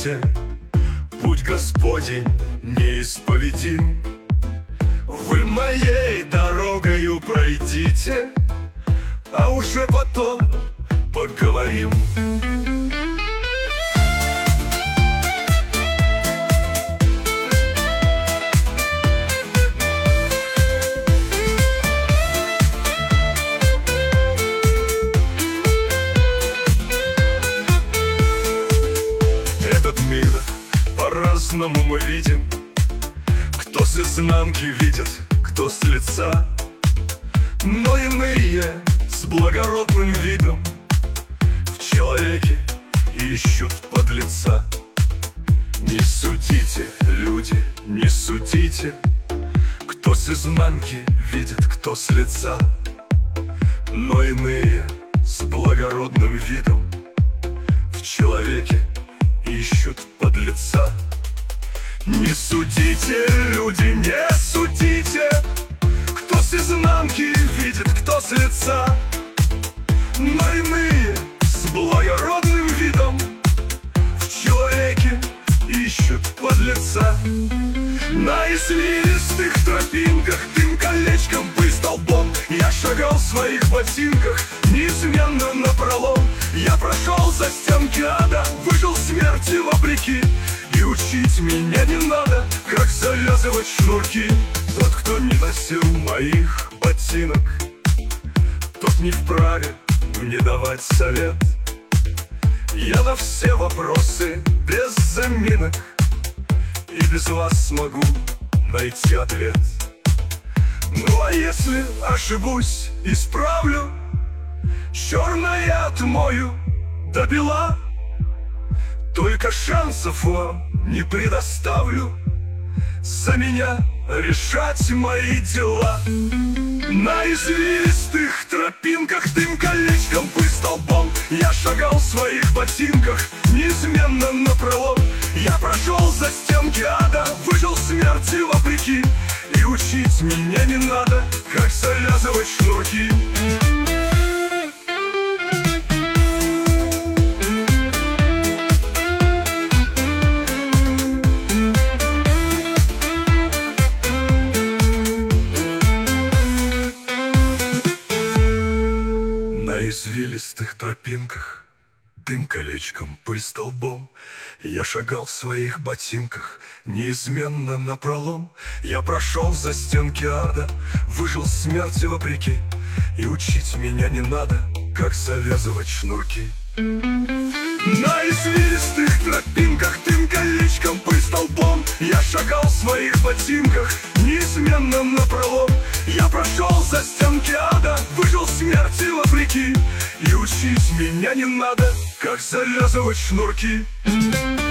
идите, путь Господень неисповедим. Вы моей дорогою пройдите, а уже потом поговорим. Этот мир по-разному мы видим. Кто с изнанки видит, кто с лица, но иные с благородным видом в человеке ищут подлеца. Не судите, люди, не судите, кто с изнанки видит, кто с лица, но иные с благородным видом в человеке ищут подлеца. Не судите, люди, не судите, кто с изнанки видит, кто с лица, но иные с благородным видом в человеке ищут подлеца. На извилистых тропинках дым колечком, пыль столбом, я шагал в своих ботинках неизменно напролом. Я прошел за стенки ада, выжил смерти вопреки, и учить меня не надо, как завязывать шнурки. Тот, кто не носил моих ботинок, тот не вправе мне давать совет. Я на все вопросы без заминок и без вас смогу найти ответ. Ну а если ошибусь, исправлю, черное отмою до бела. Только шансов вам не предоставлю за меня решать мои дела. На извилистых тропинках дым колечком, пыль столбом, я шагал в своих ботинках неизменно напролом. Я прошел за стенки ада, выжил смерти вопреки, и учить меня не надо, как завязывать шнурки. На извилистых тропинках дым колечком, пыль столбом, я шагал в своих ботинках неизменно напролом. Я прошел за стенки ада, выжил смерти вопреки, и учить меня не надо, как завязывать шнурки. На извилистых тропинках дым колечком, пыль столбом, я шагал в своих ботинках неизменно напролом. Я прошел за стенки ада, выжил смерти вопреки, и учить меня не надо, как завязывать шнурки.